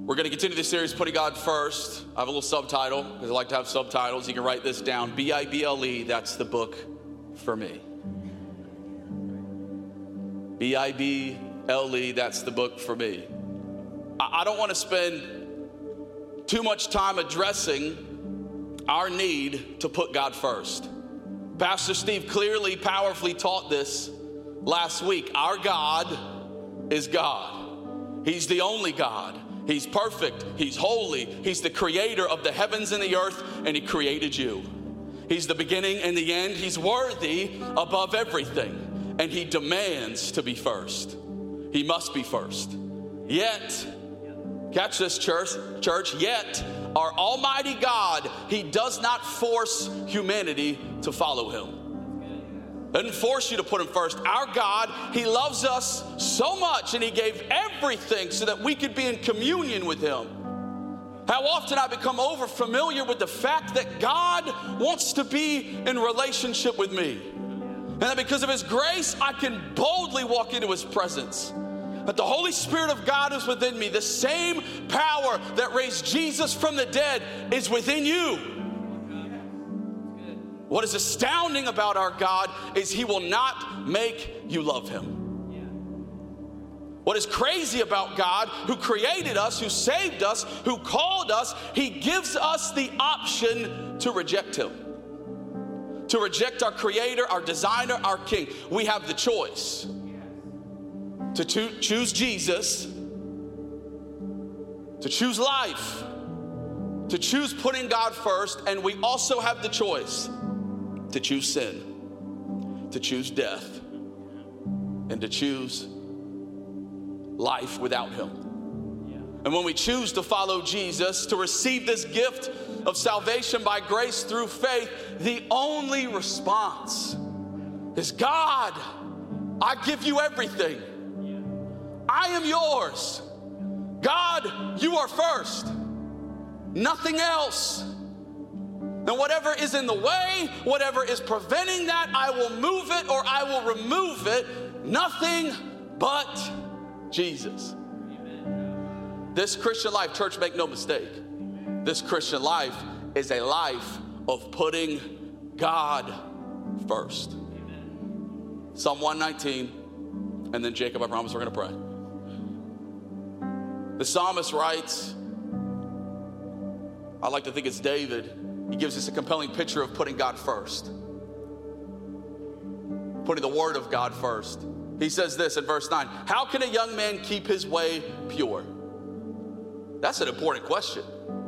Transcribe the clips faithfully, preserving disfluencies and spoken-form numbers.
We're going to continue this series, Putting God First. I have a little subtitle, because I like to have subtitles. You can write this down. B I B L E, that's the book for me. B I B L E, that's the book for me. I don't want to spend too much time addressing our need to put God first. Pastor Steve clearly, powerfully taught this last week. Our God is God. He's the only God. He's perfect. He's holy. He's the creator of the heavens and the earth, and he created you. He's the beginning and the end. He's worthy above everything, and he demands to be first. He must be first. Yet, catch this, church, church, yet our almighty God, he does not force humanity to follow him. Doesn't force you to put him first. Our God, he loves us so much, and he gave everything so that we could be in communion with him. How often I become over familiar with the fact that God wants to be in relationship with me. And that because of his grace, I can boldly walk into his presence. That the Holy Spirit of God is within me. The same power that raised Jesus from the dead is within you. What is astounding about our God is he will not make you love him. What is crazy about God, who created us, who saved us, who called us, he gives us the option to reject him. To reject our creator, our designer, our king. We have the choice to cho- choose Jesus, to choose life, to choose putting God first, and we also have the choice to choose sin, to choose death, and to choose life without him. And when we choose to follow Jesus, to receive this gift of salvation by grace through faith, the only response is, God, I give you everything. I am yours. God, you are first. Nothing else. And whatever is in the way, whatever is preventing that, I will move it or I will remove it. Nothing but Jesus. Amen. This Christian life, church, make no mistake. This Christian life is a life of putting God first. Amen. Psalm one nineteen, and then Jacob, I promise we're going to pray. The psalmist writes, I like to think it's David. He gives us a compelling picture of putting God first. Putting the word of God first. He says this in verse nine, how can a young man keep his way pure? That's an important question.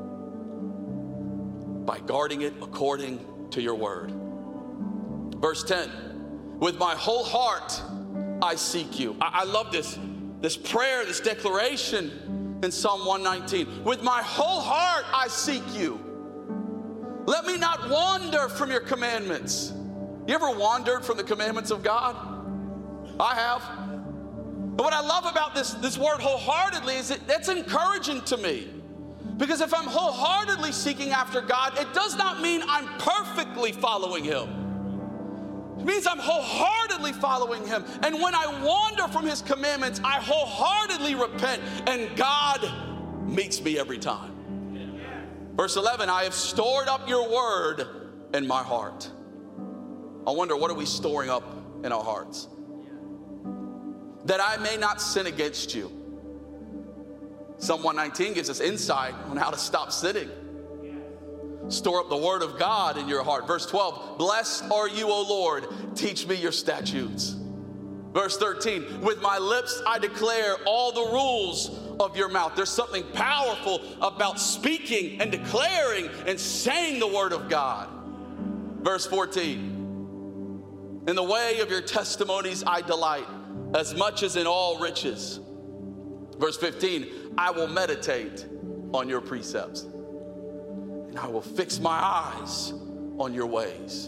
By guarding it according to your word. Verse ten, with my whole heart I seek you. I, I love this, this prayer, this declaration in Psalm one nineteen. With my whole heart I seek you. Let me not wander from your commandments. You ever wandered from the commandments of God? I have. And what I love about this, this word wholeheartedly is that that's encouraging to me. Because if I'm wholeheartedly seeking after God, it does not mean I'm perfectly following him. It means I'm wholeheartedly following him. And when I wander from his commandments, I wholeheartedly repent, and God meets me every time. Verse eleven, I have stored up your word in my heart. I wonder, what are we storing up in our hearts? That I may not sin against you. Psalm one nineteen gives us insight on how to stop sinning. Store up the word of God in your heart. Verse twelve, blessed are you, O Lord, teach me your statutes. Verse thirteen, with my lips I declare all the rules of your mouth. There's something powerful about speaking and declaring and saying the word of God. Verse fourteen, in the way of your testimonies I delight, as much as in all riches. Verse fifteen, I will meditate on your precepts, and I will fix my eyes on your ways.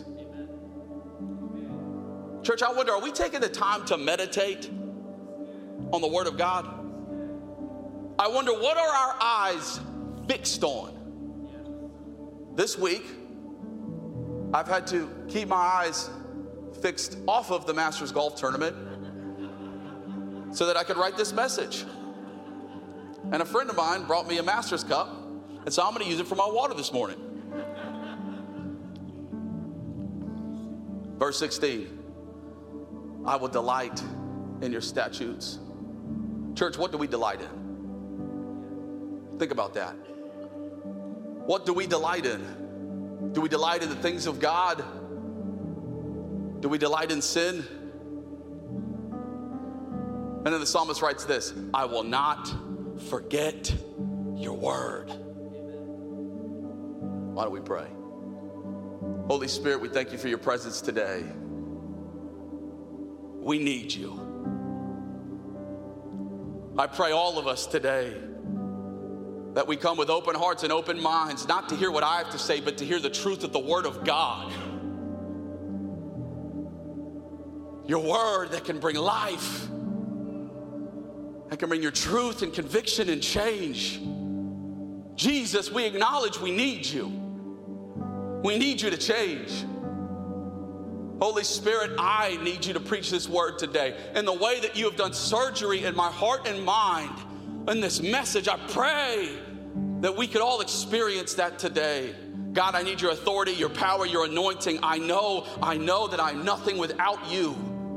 Church, I wonder, are we taking the time to meditate on the word of God? I wonder, what are our eyes fixed on? This week, I've had to keep my eyes fixed off of the Masters Golf Tournament so that I could write this message. And a friend of mine brought me a Master's cup, and so I'm going to use it for my water this morning. Verse sixteen, I will delight in your statutes. Church, what do we delight in? Think about that. What do we delight in? Do we delight in the things of God? Do we delight in sin? And then the psalmist writes this, I will not forget your word. Why don't we pray? Holy Spirit, we thank you for your presence today. We need you. I pray all of us today that we come with open hearts and open minds, not to hear what I have to say, but to hear the truth of the word of God. Your word that can bring life, that can bring your truth and conviction and change. Jesus, we acknowledge we need you. We need you to change. Holy Spirit, I need you to preach this word today. In the way that you have done surgery in my heart and mind, in this message, I pray that we could all experience that today. God, I need your authority, your power, your anointing. I know, I know that I'm nothing without you.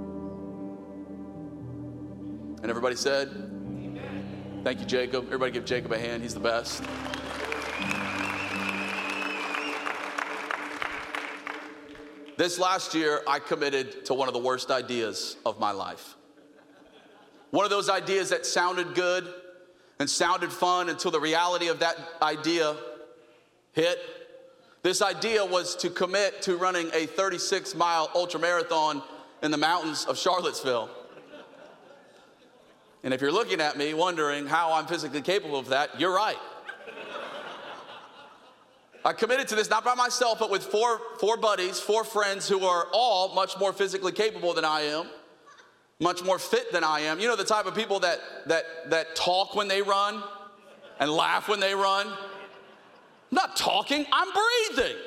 And everybody said, amen. Thank you, Jacob. Everybody give Jacob a hand. He's the best. This last year, I committed to one of the worst ideas of my life. One of those ideas that sounded good and sounded fun until the reality of that idea hit. This idea was to commit to running a thirty-six mile ultramarathon in the mountains of Charlottesville. And if you're looking at me wondering how I'm physically capable of that, you're right. I committed to this not by myself, but with four, four buddies, four friends who are all much more physically capable than I am, much more fit than I am. You know, the type of people that, that, that talk when they run and laugh when they run. I'm not talking, I'm breathing.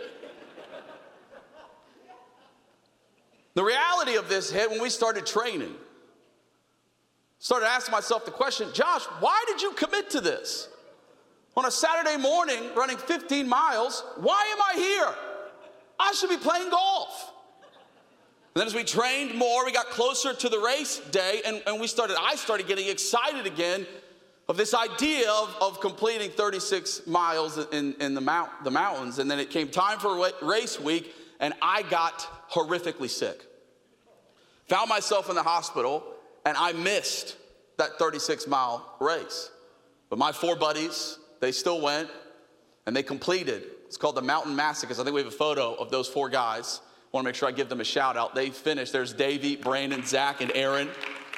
The reality of this hit when we started training. Started asking myself the question, Josh, why did you commit to this? On a Saturday morning, running fifteen miles, why am I here? I should be playing golf. And then as we trained more, we got closer to the race day, and, and we started, I started getting excited again of this idea of, of completing thirty-six miles in, in the, mount, the mountains. And then it came time for race week, and I got horrifically sick. Found myself in the hospital, and I missed that thirty-six mile race. But my four buddies, they still went, and they completed. It's called the Mountain Massacres. I think we have a photo of those four guys. I want to make sure I give them a shout out. They finished. There's Davey, Brandon, Zach, and Aaron.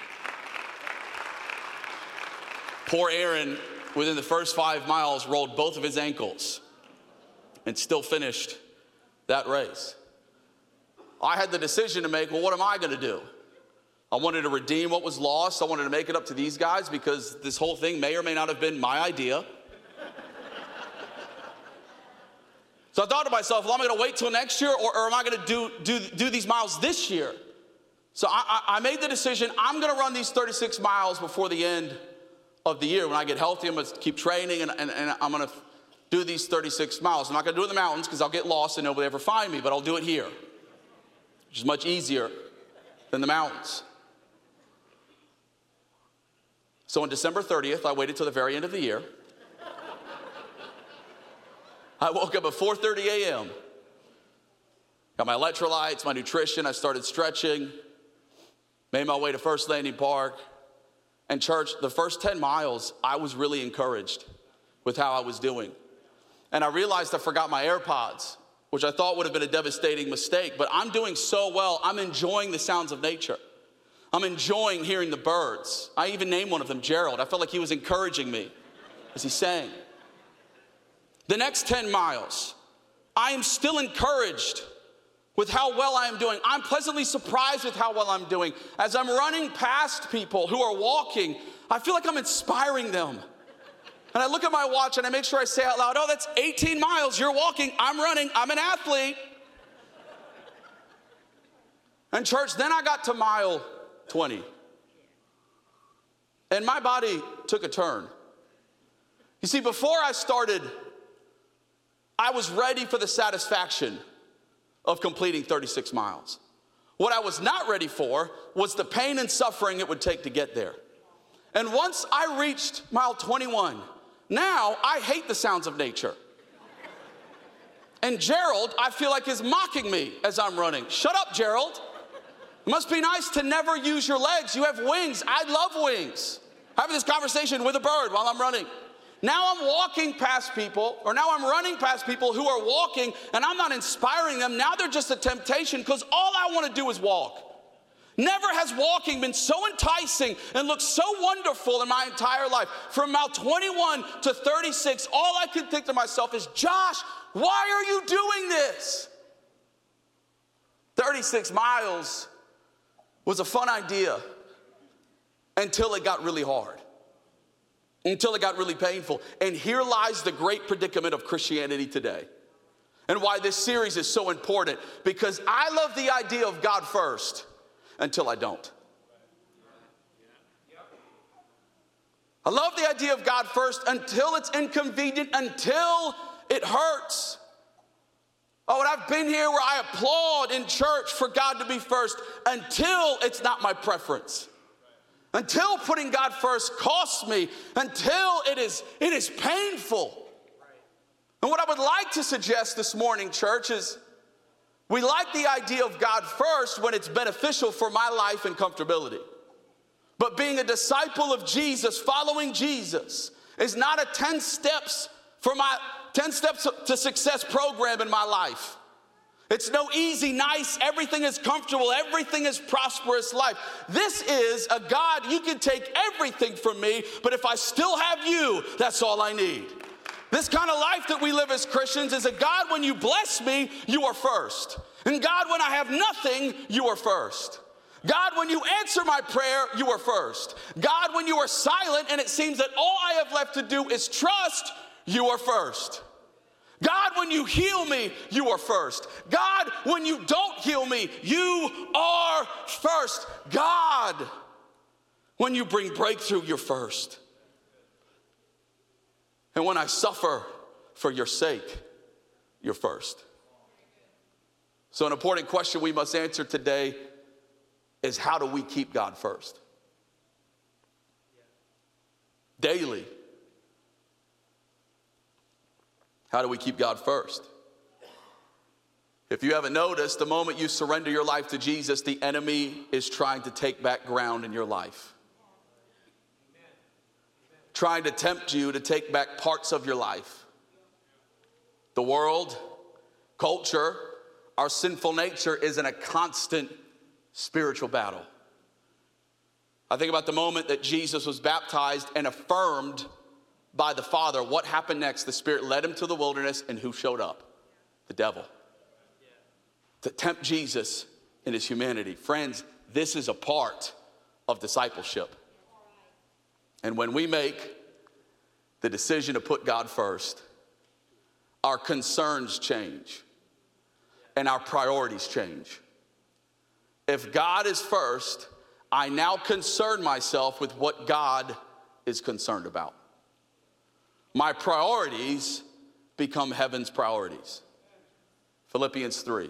Poor Aaron, within the first five miles, rolled both of his ankles and still finished that race. I had the decision to make, well, what am I going to do? I wanted to redeem what was lost. I wanted to make it up to these guys because this whole thing may or may not have been my idea. So I thought to myself, well, I'm going to wait till next year, or, or am I going to do, do, do these miles this year? So I, I, I made the decision, I'm going to run these thirty-six miles before the end of the year. When I get healthy, I'm going to keep training, and, and, and I'm going to do these thirty-six miles. I'm not going to do it in the mountains because I'll get lost and nobody ever find me, but I'll do it here, which is much easier than the mountains. So on December thirtieth, I waited till the very end of the year. I woke up at four thirty a.m. Got my electrolytes, my nutrition. I started stretching. Made my way to First Landing Park. And church, the first ten miles, I was really encouraged with how I was doing. And I realized I forgot my AirPods, which I thought would have been a devastating mistake. But I'm doing so well, I'm enjoying the sounds of nature. I'm enjoying hearing the birds. I even named one of them Gerald. I felt like he was encouraging me as he sang. The next ten miles, I am still encouraged with how well I am doing. I'm pleasantly surprised with how well I'm doing. As I'm running past people who are walking, I feel like I'm inspiring them. And I look at my watch and I make sure I say out loud, oh, that's eighteen miles, you're walking, I'm running, I'm an athlete. And church, then I got to mile twenty. And my body took a turn. You see, before I started, I was ready for the satisfaction of completing thirty-six miles. What I was not ready for was the pain and suffering it would take to get there. And once I reached mile twenty-one, now I hate the sounds of nature. And Gerald, I feel like, is mocking me as I'm running. Shut up, Gerald. It must be nice to never use your legs. You have wings. I love wings. Having this conversation with a bird while I'm running. Now I'm walking past people, or now I'm running past people who are walking, and I'm not inspiring them. Now they're just a temptation because all I want to do is walk. Never has walking been so enticing and looked so wonderful in my entire life. From mile twenty-one to thirty-six, all I could think to myself is, Josh, why are you doing this? thirty-six miles was a fun idea until it got really hard. Until it got really painful. And here lies the great predicament of Christianity today. And why this series is so important. Because I love the idea of God first until I don't. I love the idea of God first until it's inconvenient, until it hurts. Oh, and I've been here where I applaud in church for God to be first until it's not my preference. Until putting God first costs me, until it is, it is painful. And what I would like to suggest this morning, church, is we like the idea of God first when it's beneficial for my life and comfortability. But being a disciple of Jesus, following Jesus, is not a ten steps for my ten steps to success program in my life. It's no easy, nice, everything is comfortable, everything is prosperous life. This is a God, you can take everything from me, but if I still have you, that's all I need. This kind of life that we live as Christians is a God, when you bless me, you are first. And God, when I have nothing, you are first. God, when you answer my prayer, you are first. God, when you are silent and it seems that all I have left to do is trust, you are first. God, when you heal me, you are first. God, when you don't heal me, you are first. God, when you bring breakthrough, you're first. And when I suffer for your sake, you're first. So an important question we must answer today is, how do we keep God first? Daily. How do we keep God first? If you haven't noticed, the moment you surrender your life to Jesus, the enemy is trying to take back ground in your life. Trying to tempt you to take back parts of your life. The world, culture, our sinful nature is in a constant spiritual battle. I think about the moment that Jesus was baptized and affirmed by the Father. What happened next? The Spirit led him to the wilderness, and who showed up? The devil. To tempt Jesus in his humanity. Friends, this is a part of discipleship. And when we make the decision to put God first, our concerns change and our priorities change. If God is first, I now concern myself with what God is concerned about. My priorities become heaven's priorities. Philippians three.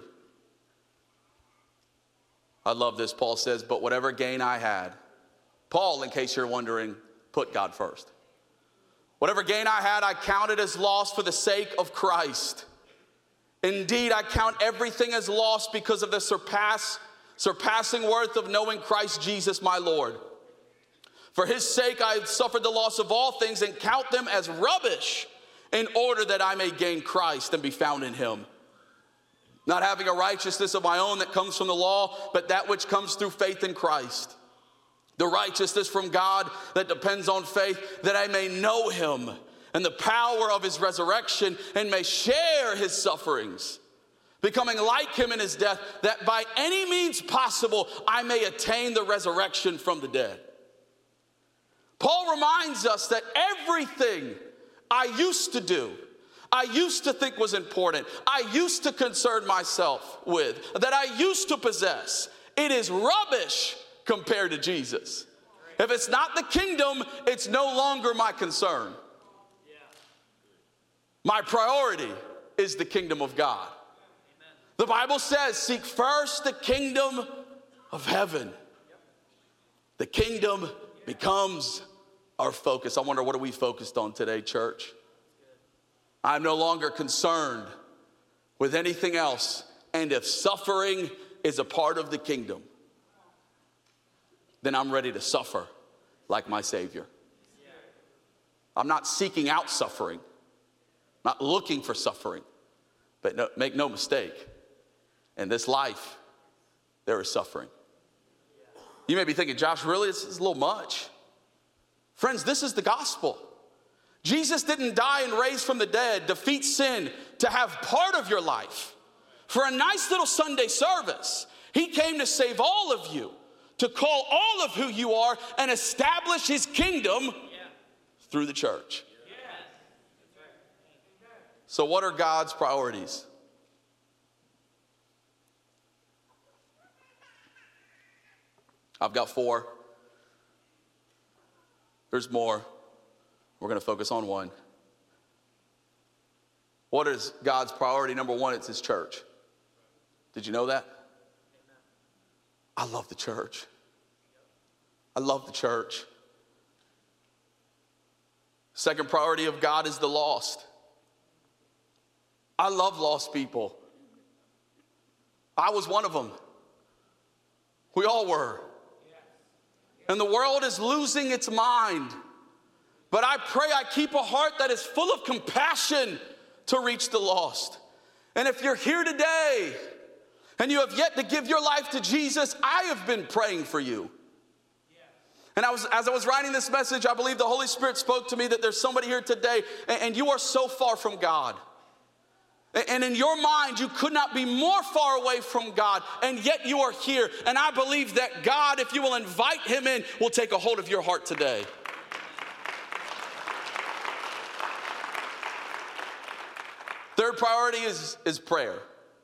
I love this. Paul says, but whatever gain I had, Paul, in case you're wondering, put God first. Whatever gain I had, I counted as loss for the sake of Christ. Indeed, I count everything as loss because of the surpass, surpassing worth of knowing Christ Jesus my Lord. For his sake I have suffered the loss of all things and count them as rubbish, in order that I may gain Christ and be found in him. Not having a righteousness of my own that comes from the law, but that which comes through faith in Christ. The righteousness from God that depends on faith, that I may know him and the power of his resurrection, and may share his sufferings, becoming like him in his death, that by any means possible I may attain the resurrection from the dead. Paul reminds us that everything I used to do, I used to think was important, I used to concern myself with, that I used to possess, it is rubbish compared to Jesus. If it's not the kingdom, it's no longer my concern. My priority is the kingdom of God. The Bible says, seek first the kingdom of heaven. The kingdom becomes our focus. I wonder, what are we focused on today, church? I'm no longer concerned with anything else. And if suffering is a part of the kingdom, then I'm ready to suffer like my Savior. I'm not seeking out suffering, not looking for suffering. But no, make no mistake, in this life, there is suffering. You may be thinking, Josh, really? It's, it's a little much. Friends, this is the gospel. Jesus didn't die and raise from the dead, defeat sin, to have part of your life. For a nice little Sunday service, he came to save all of you, to call all of who you are and establish his kingdom through the church. So what are God's priorities? I've got four. There's more. We're going to focus on one. What is God's priority? Number one, it's his church. Did you know that? I love the church. I love the church. Second priority of God is the lost. I love lost people. I was one of them. We all were. And the world is losing its mind. But I pray I keep a heart that is full of compassion to reach the lost. And if you're here today and you have yet to give your life to Jesus, I have been praying for you. And I was, as I was writing this message, I believe the Holy Spirit spoke to me that there's somebody here today and, and you are so far from God. And in your mind, you could not be more far away from God, and yet you are here. And I believe that God, if you will invite him in, will take a hold of your heart today. Third priority is, is prayer.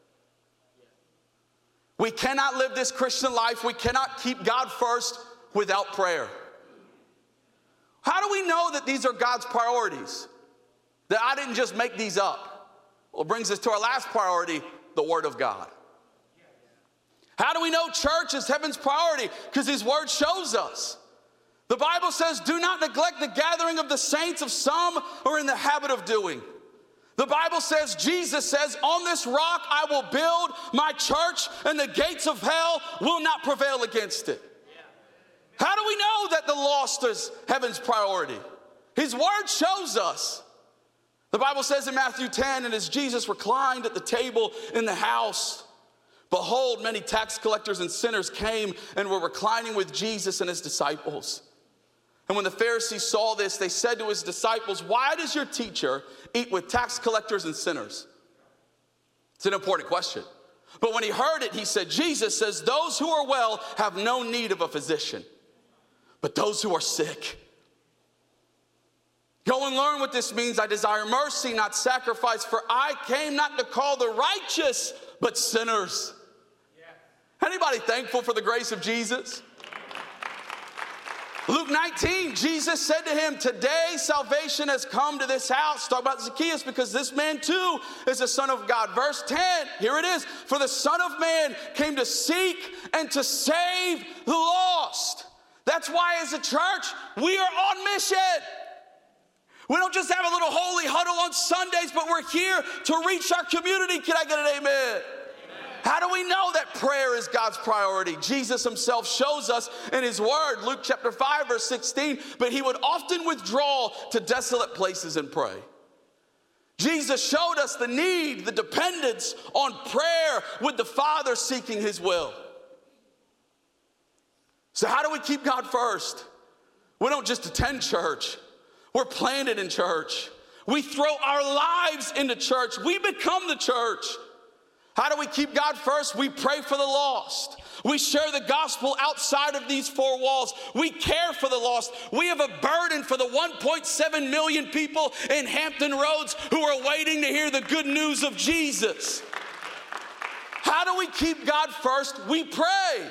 We cannot live this Christian life, we cannot keep God first without prayer. How do we know that these are God's priorities? That I didn't just make these up? Well, it brings us to our last priority, the Word of God. How do we know church is heaven's priority? Because his Word shows us. The Bible says, do not neglect the gathering of the saints, of some are in the habit of doing. The Bible says, Jesus says, on this rock I will build my church, and the gates of hell will not prevail against it. How do we know that the lost is heaven's priority? His Word shows us. The Bible says in Matthew ten, and as Jesus reclined at the table in the house, behold, many tax collectors and sinners came and were reclining with Jesus and his disciples. And when the Pharisees saw this, they said to his disciples, why does your teacher eat with tax collectors and sinners? It's an important question. But when he heard it, he said, Jesus says, those who are well have no need of a physician, but those who are sick. Go and learn what this means. I desire mercy, not sacrifice, for I came not to call the righteous, but sinners. Yeah. Anybody thankful for the grace of Jesus? Luke nineteen, Jesus said to him, today salvation has come to this house. Talk about Zacchaeus, because this man too is a son of God. Verse ten, here it is. For the Son of Man came to seek and to save the lost. That's why as a church, we are on mission. We don't just have a little holy huddle on Sundays, but we're here to reach our community. Can I get an amen? Amen. How do we know that prayer is God's priority? Jesus himself shows us in his word, Luke chapter five, verse sixteen, but he would often withdraw to desolate places and pray. Jesus showed us the need, the dependence on prayer with the Father seeking his will. So how do we keep God first? We don't just attend church. We're planted in church. We throw our lives into church. We become the church. How do we keep God first? We pray for the lost. We share the gospel outside of these four walls. We care for the lost. We have a burden for the one point seven million people in Hampton Roads who are waiting to hear the good news of Jesus. How do we keep God first? We pray.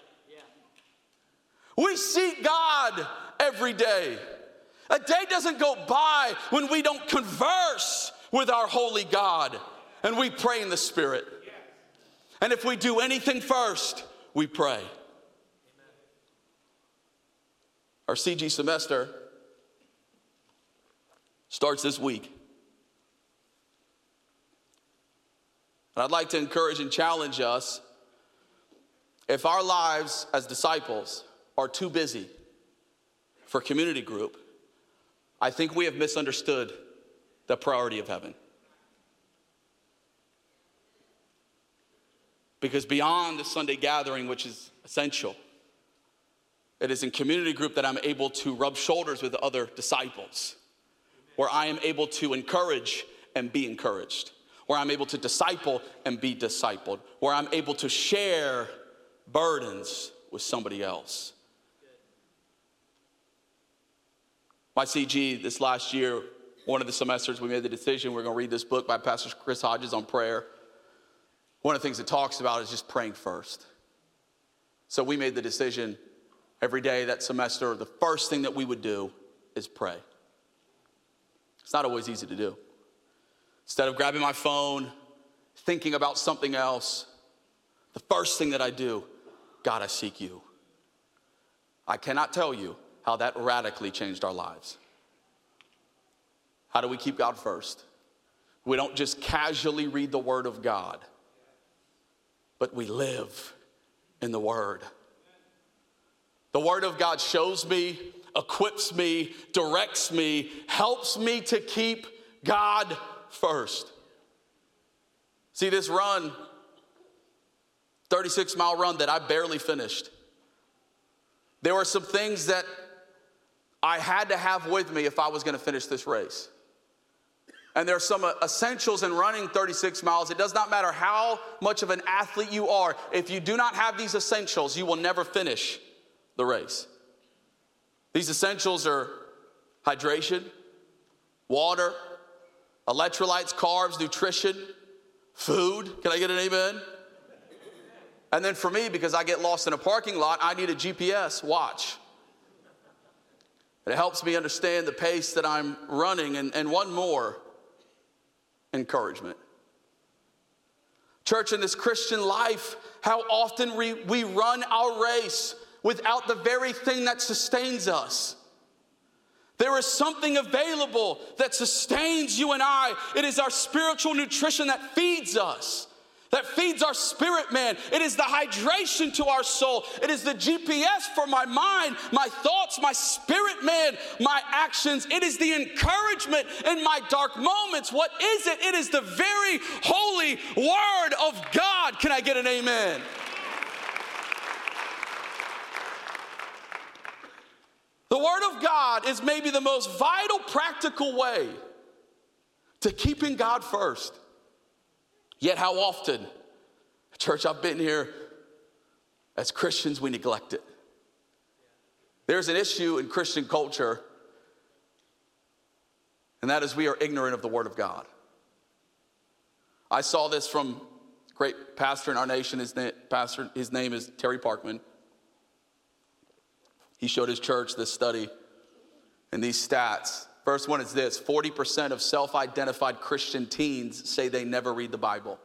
We seek God every day. A day doesn't go by when we don't converse with our holy God, and we pray in the Spirit. And if we do anything first, we pray. Our C G semester starts this week. And I'd like to encourage and challenge us, if our lives as disciples are too busy for community group, I think we have misunderstood the priority of heaven. Because beyond the Sunday gathering, which is essential, it is in community group that I'm able to rub shoulders with other disciples, where I am able to encourage and be encouraged, where I'm able to disciple and be discipled, where I'm able to share burdens with somebody else. My C G this last year, one of the semesters, we made the decision we're going to read this book by Pastor Chris Hodges on prayer. One of the things it talks about is just praying first. So we made the decision every day that semester, the first thing that we would do is pray. It's not always easy to do. Instead of grabbing my phone, thinking about something else, the first thing that I do, God, I seek you. I cannot tell you how that radically changed our lives. How do we keep God first? We don't just casually read the Word of God, but we live in the Word. The Word of God shows me, equips me, directs me, helps me to keep God first. See, this run, thirty-six mile run that I barely finished, there were some things that I had to have with me if I was going to finish this race. And there are some essentials in running thirty-six miles. It does not matter how much of an athlete you are. If you do not have these essentials, you will never finish the race. These essentials are hydration, water, electrolytes, carbs, nutrition, food. Can I get an amen? And then for me, because I get lost in a parking lot, I need a G P S watch. It helps me understand the pace that I'm running. And, and one more, encouragement. Church, in this Christian life, how often we, we run our race without the very thing that sustains us. There is something available that sustains you and I. It is our spiritual nutrition that feeds us, that feeds our spirit, man. It is the hydration to our soul. It is the G P S for my mind, my thoughts, my spirit, man, my actions. It is the encouragement in my dark moments. What is it? It is the very holy Word of God. Can I get an amen? The Word of God is maybe the most vital, practical way to keeping God first. Yet how often, church, I've been here, as Christians, we neglect it. There's an issue in Christian culture, and that is we are ignorant of the Word of God. I saw this from a great pastor in our nation. His name, pastor, his name is Terry Parkman. He showed his church this study and these stats. First one is this: forty percent of self-identified Christian teens say they never read the Bible.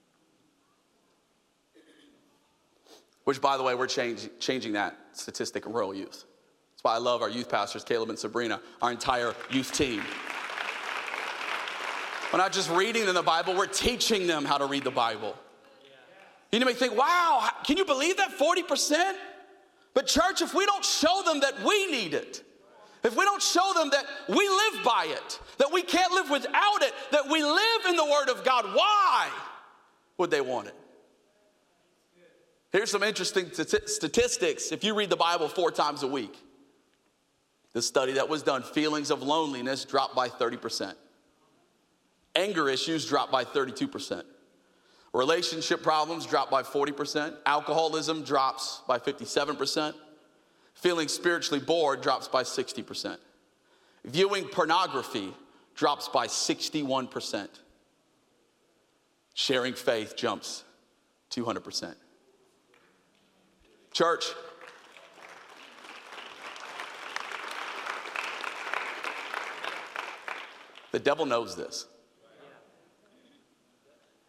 Which, by the way, we're change, changing that statistic in rural youth. That's why I love our youth pastors, Caleb and Sabrina, our entire youth team. We're not just reading them the Bible, we're teaching them how to read the Bible. You may think, wow, can you believe that, forty percent? But church, if we don't show them that we need it, if we don't show them that we live by it, that we can't live without it, that we live in the Word of God, why would they want it? Here's some interesting statistics. If you read the Bible four times a week, the study that was done, feelings of loneliness dropped by thirty percent. Anger issues dropped by thirty-two percent. Relationship problems dropped by forty percent. Alcoholism drops by fifty-seven percent. Feeling spiritually bored drops by sixty percent. Viewing pornography drops by sixty-one percent. Sharing faith jumps two hundred percent. Church, the devil knows this.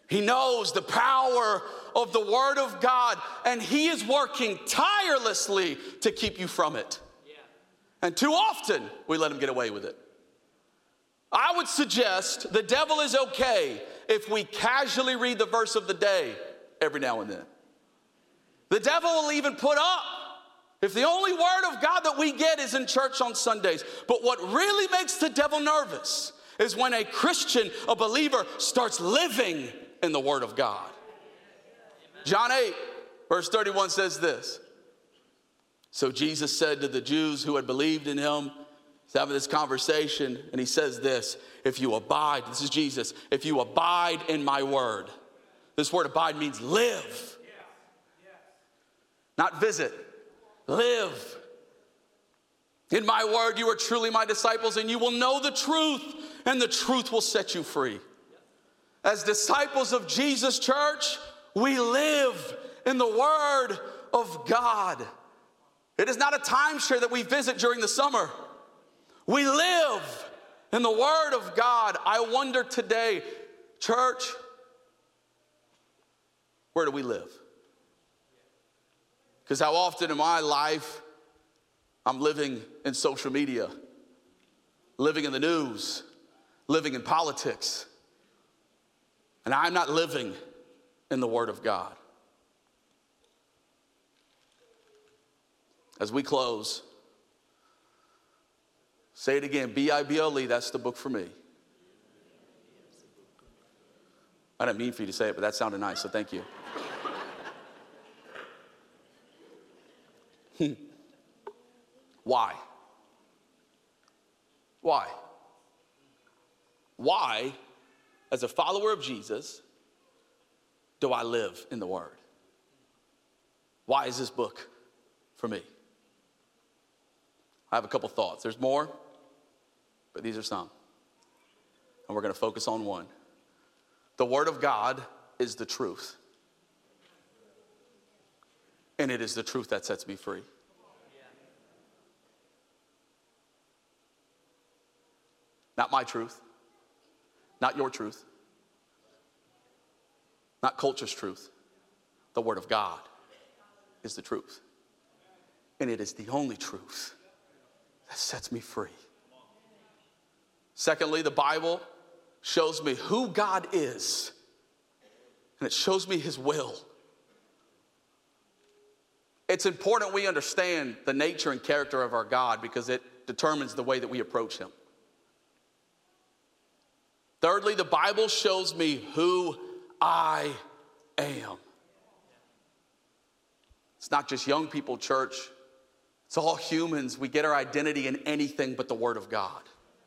He knows the power of the Word of God, and he is working tirelessly to keep you from it. Yeah. And too often, we let him get away with it. I would suggest the devil is okay if we casually read the verse of the day every now and then. The devil will even put up if the only word of God that we get is in church on Sundays. But what really makes the devil nervous is when a Christian, a believer, starts living in the Word of God. John eight, verse thirty-one says this. So Jesus said to the Jews who had believed in him, he's having this conversation, and he says this, if you abide, this is Jesus, if you abide in my word. This word abide means live. Not visit, live. In my word, you are truly my disciples, and you will know the truth, and the truth will set you free. As disciples of Jesus, church, we live in the Word of God. It is not a timeshare that we visit during the summer. We live in the Word of God. I wonder today, church, where do we live? Because how often in my life, I'm living in social media, living in the news, living in politics, and I'm not living in the Word of God. As we close, say it again, B I B L E, that's the book for me. I didn't mean for you to say it, but that sounded nice, so thank you. Why? Why? Why, as a follower of Jesus, do I live in the Word? Why is this book for me? I have a couple thoughts. There's more, but these are some. And we're going to focus on one. The Word of God is the truth. And it is the truth that sets me free. Not my truth. Not your truth. Not culture's truth. The Word of God is the truth. And it is the only truth that sets me free. Secondly, the Bible shows me who God is. And it shows me his will. It's important we understand the nature and character of our God because it determines the way that we approach him. Thirdly, the Bible shows me who I am. It's not just young people, church. It's all humans. We get our identity in anything but the Word of God.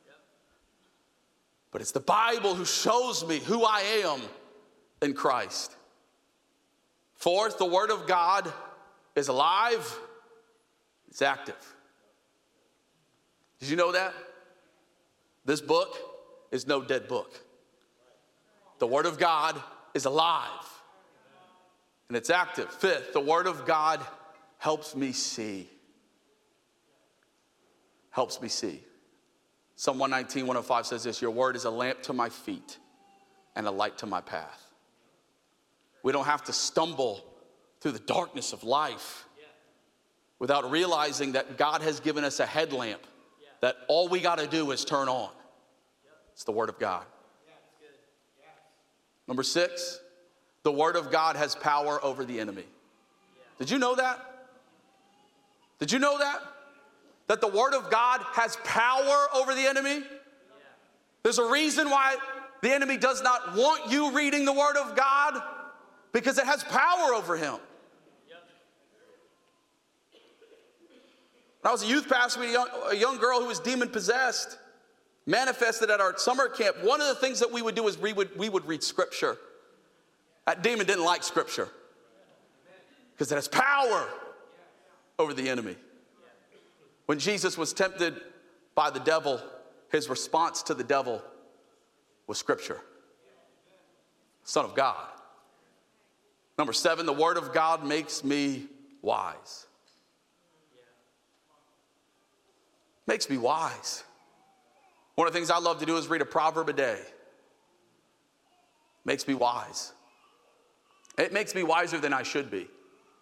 But it's the Bible who shows me who I am in Christ. Fourth, the Word of God is alive. It's active. Did you know that? This book is no dead book. The Word of God is alive. And it's active. Fifth, the Word of God helps me see. Helps me see. Psalm one nineteen, one oh five says this, your word is a lamp to my feet and a light to my path. We don't have to stumble through the darkness of life without realizing that God has given us a headlamp that all we got to do is turn on. It's the Word of God. Number six, the Word of God has power over the enemy. Did you know that? Did you know that? That the Word of God has power over the enemy? There's a reason why the enemy does not want you reading the Word of God, because it has power over him. When I was a youth pastor, we had a young, a young girl who was demon-possessed, manifested at our summer camp. One of the things that we would do is we would, we would read Scripture. That demon didn't like Scripture because it has power over the enemy. When Jesus was tempted by the devil, his response to the devil was Scripture. Son of God. Number seven, the Word of God makes me wise. Makes me wise. One of the things I love to do is read a proverb a day. Makes me wise. It makes me wiser than I should be.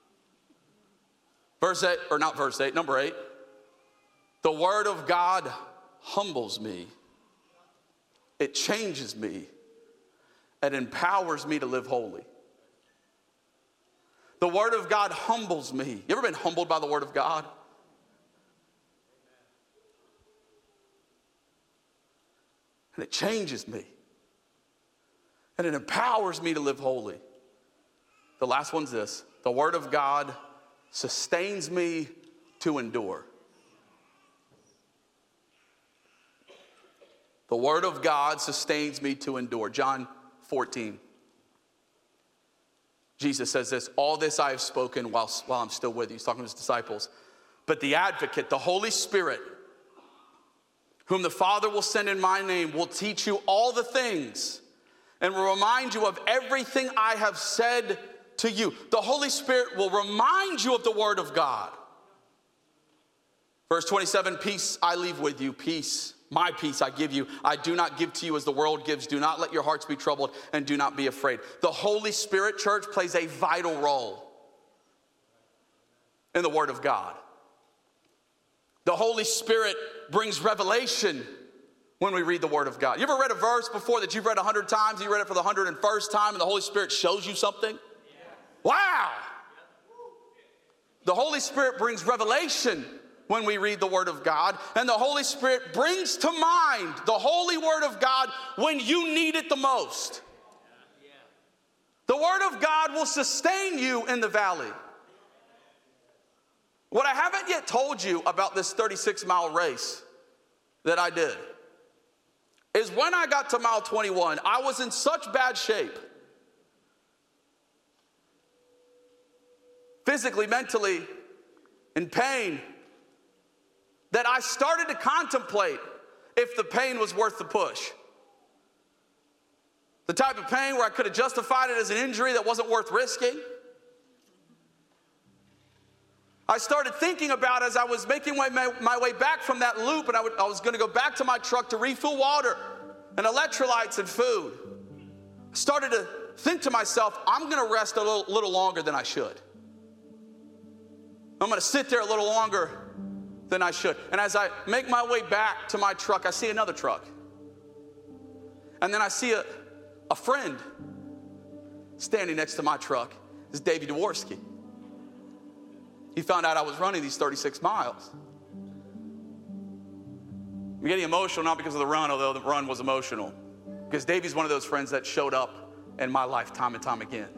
Verse eight, or not verse eight, number eight. The word of God humbles me. It changes me. It empowers me to live holy. The word of God humbles me. You ever been humbled by the word of God? And it changes me. And it empowers me to live holy. The last one's this. The word of God sustains me to endure. The word of God sustains me to endure. John fourteen. Jesus says this, all this I have spoken while, while I'm still with you. He's talking to his disciples. But the advocate, the Holy Spirit, whom the Father will send in my name, will teach you all the things and will remind you of everything I have said to you. The Holy Spirit will remind you of the word of God. Verse twenty-seven, peace I leave with you, peace, my peace I give you. I do not give to you as the world gives. Do not let your hearts be troubled and do not be afraid. The Holy Spirit, church, plays a vital role in the word of God. The Holy Spirit brings revelation when we read the word of God. You ever read a verse before that you've read a hundred times, and you read it for the hundred and first time, and the Holy Spirit shows you something? Wow! The Holy Spirit brings revelation when we read the word of God, and the Holy Spirit brings to mind the holy word of God when you need it the most. The word of God will sustain you in the valley. What I haven't yet told you about this thirty-six mile race that I did is when I got to mile twenty-one, I was in such bad shape, physically, mentally, in pain, that I started to contemplate if the pain was worth the push. The type of pain where I could have justified it as an injury that wasn't worth risking. I started thinking about as I was making my, my, my way back from that loop, and I, would, I was going to go back to my truck to refill water and electrolytes and food. I started to think to myself, I'm going to rest a little, little longer than I should. I'm going to sit there a little longer than I should. And as I make my way back to my truck, I see another truck. And then I see a, a friend standing next to my truck. This is Davey Dworsky. He found out I was running these thirty-six miles. I'm getting emotional, not because of the run, although the run was emotional. Because Davey's one of those friends that showed up in my life time and time again.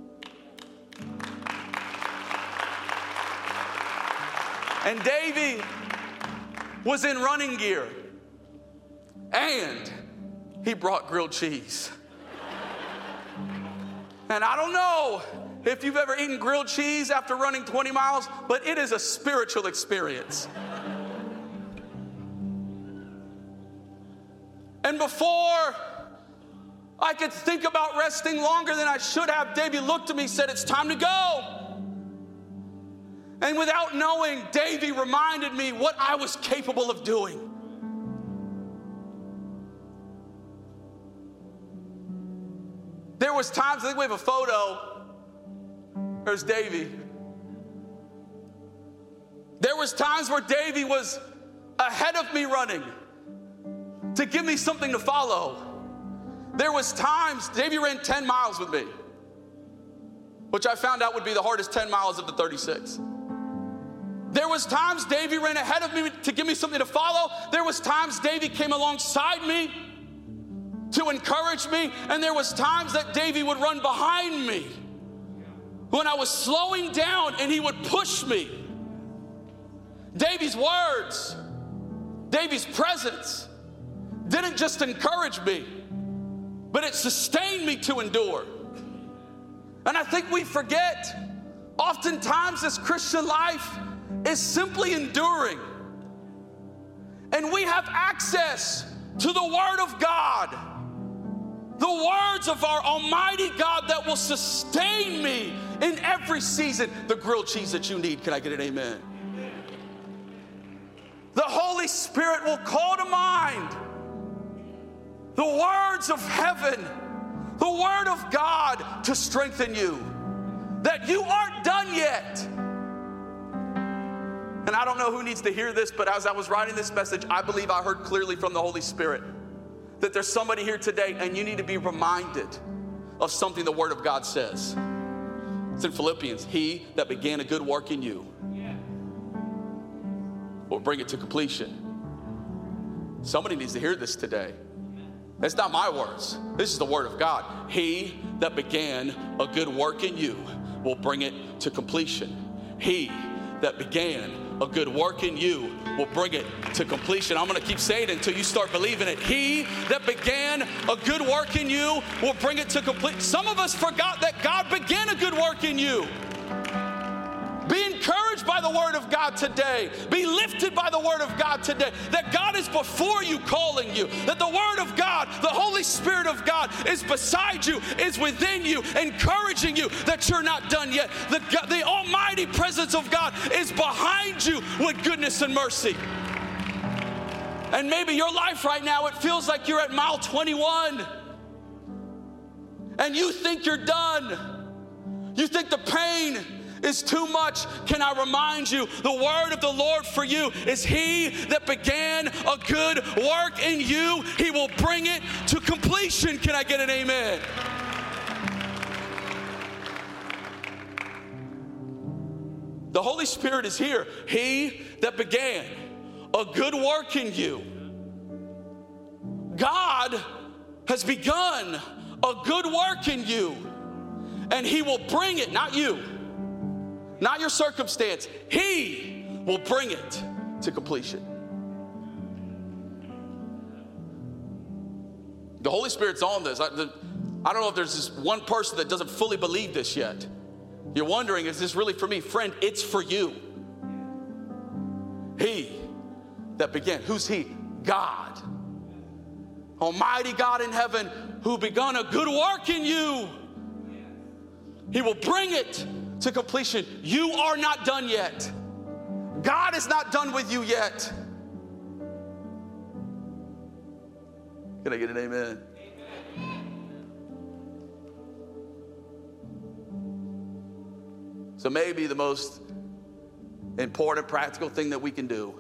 And Davey was in running gear. And he brought grilled cheese. And I don't know if you've ever eaten grilled cheese after running twenty miles, but it is a spiritual experience. And before I could think about resting longer than I should have, Davey looked at me and said, it's time to go. And without knowing, Davey reminded me what I was capable of doing. There was times, I think we have a photo. There's Davey. There was times where Davey was ahead of me running to give me something to follow. There was times, Davey ran ten miles with me, which I found out would be the hardest ten miles of the thirty-six. There was times Davey ran ahead of me to give me something to follow. There was times Davey came alongside me to encourage me. And there was times that Davey would run behind me when I was slowing down and he would push me. Davey's words, Davey's presence didn't just encourage me, but it sustained me to endure. And I think we forget, oftentimes this Christian life is simply enduring. And we have access to the Word of God, the words of our Almighty God that will sustain me in every season. The grilled cheese that you need, can I get an amen? The Holy Spirit will call to mind the words of heaven, the word of God to strengthen you, that you aren't done yet. And I don't know who needs to hear this, but as I was writing this message, I believe I heard clearly from the Holy Spirit that there's somebody here today and you need to be reminded of something the word of God says. It's in Philippians. He that began a good work in you will bring it to completion. Somebody needs to hear this today. It's not my words. This is the word of God. He that began a good work in you will bring it to completion. He that began a good work in you will bring it to completion. I'm going to keep saying it until you start believing it. He that began a good work in you will bring it to completion. Some of us forgot that God began a good work in you. Be encouraged by the word of God today. Be lifted by the word of God today. That God is before you calling you. That the word of God, the Holy Spirit of God is beside you, is within you, encouraging you that you're not done yet. The, the almighty presence of God is behind you with goodness and mercy. And maybe your life right now, it feels like you're at mile twenty-one. And you think you're done. You think the pain is too much. Can I remind you, the word of the Lord for you is he that began a good work in you, he will bring it to completion. Can I get an amen? The Holy Spirit is here. He that began a good work in you. God has begun a good work in you, and he will bring it, not you, not your circumstance. He will bring it to completion. The Holy Spirit's on this. I, the, I don't know if there's this one person that doesn't fully believe this yet. You're wondering, is this really for me? Friend, it's for you. He that began, who's he? God. Almighty God in heaven, who begun a good work in you. He will bring it to completion. You are not done yet. God is not done with you yet. Can I get an amen? Amen. So maybe the most important practical thing that we can do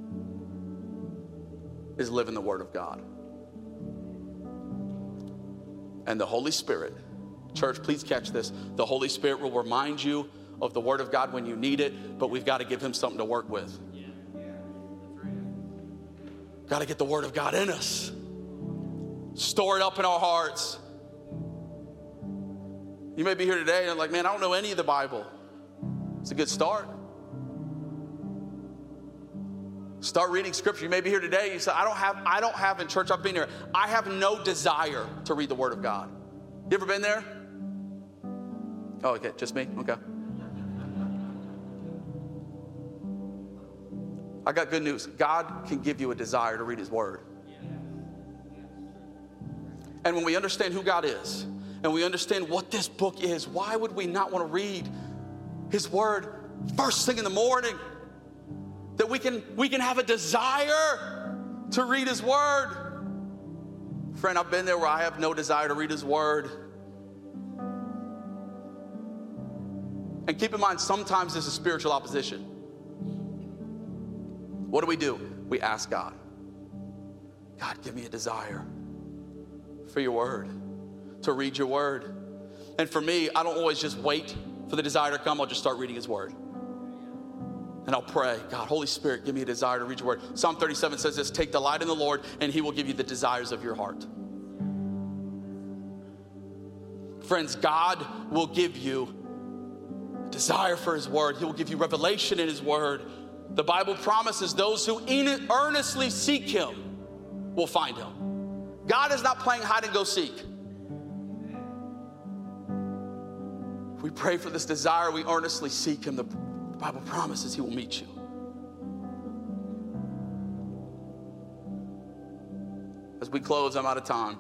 is live in the Word of God. And the Holy Spirit, church, please catch this. The Holy Spirit will remind you of the Word of God when you need it, but we've got to give him something to work with. Yeah. Yeah. Got to get the Word of God in us. Store it up in our hearts. You may be here today and you're like, man, I don't know any of the Bible. It's a good start. Start reading scripture. You may be here today. You say, I don't have, I don't have in church, I've been here. I have no desire to read the Word of God. You ever been there? Oh, okay, just me? Okay. I got good news. God can give you a desire to read his Word. And when we understand who God is, and we understand what this book is, why would we not want to read his Word first thing in the morning? That we can, we can have a desire to read his Word. Friend, I've been there where I have no desire to read his Word. And keep in mind, sometimes this is spiritual opposition. What do we do? We ask God, God, give me a desire for your Word, to read your Word. And for me, I don't always just wait for the desire to come. I'll just start reading his Word. And I'll pray, God, Holy Spirit, give me a desire to read your Word. Psalm thirty-seven says this, take delight in the Lord, and he will give you the desires of your heart. Friends, God will give you a desire for his Word. He will give you revelation in his Word. The Bible promises those who earnestly seek him will find him. God is not playing hide and go seek. If we pray for this desire, we earnestly seek him. The Bible promises he will meet you. As we close, I'm out of time.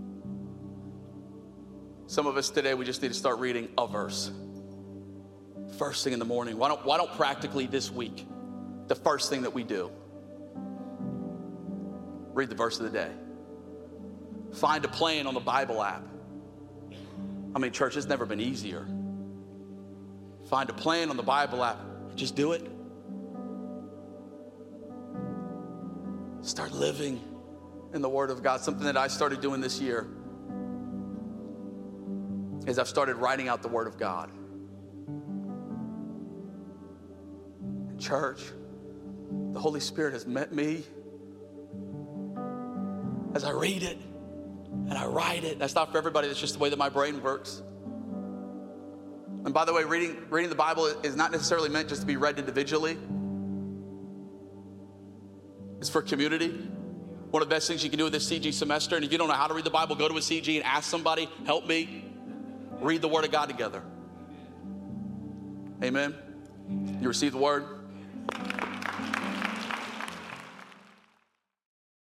Some of us today, we just need to start reading a verse. first thing in the morning. Why don't, why don't practically this week, the first thing that we do, read the verse of the day. Find a plan on the Bible app. I mean, church, it's never been easier. Find a plan on the Bible app. Just do it. Start living in the Word of God. Something that I started doing this year is I've started writing out the Word of God. In church, the Holy Spirit has met me as I read it and I write it. That's not for everybody. That's just the way that my brain works. And by the way, reading, reading the Bible is not necessarily meant just to be read individually. It's for community. One of the best things you can do with this C G semester, and if you don't know how to read the Bible, go to a C G and ask somebody, help me read the Word of God together. Amen. You receive the Word?